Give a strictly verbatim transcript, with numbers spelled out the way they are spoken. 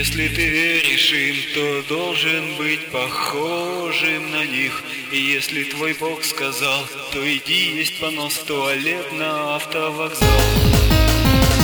Если ты веришь им, то должен быть похожим на них. И если твой Бог сказал, то иди, есть понос в туалет на автовокзал.